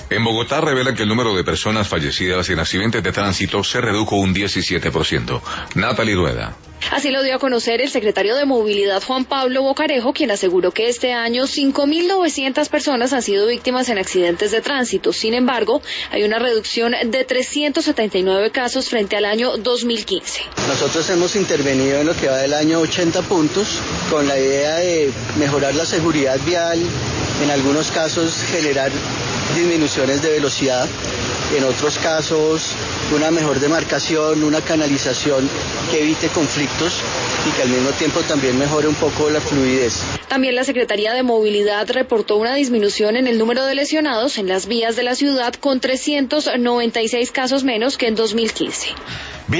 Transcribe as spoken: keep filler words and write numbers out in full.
En Bogotá revelan que el número de personas fallecidas en accidentes de tránsito se redujo un diecisiete por ciento. Natalie Rueda. Así lo dio a conocer el secretario de Movilidad, Juan Pablo Bocarejo, quien aseguró que este año cinco mil novecientas personas han sido víctimas en accidentes de tránsito. Sin embargo, hay una reducción de trescientos setenta y nueve casos frente al año dos mil quince. Nosotros hemos intervenido en lo que va del año ochenta puntos con la idea de mejorar la seguridad vial, en algunos casos generar disminuciones de velocidad, en otros casos una mejor demarcación, una canalización que evite conflictos y que al mismo tiempo también mejore un poco la fluidez. También la Secretaría de Movilidad reportó una disminución en el número de lesionados en las vías de la ciudad con trescientos noventa y seis casos menos que en dos mil quince.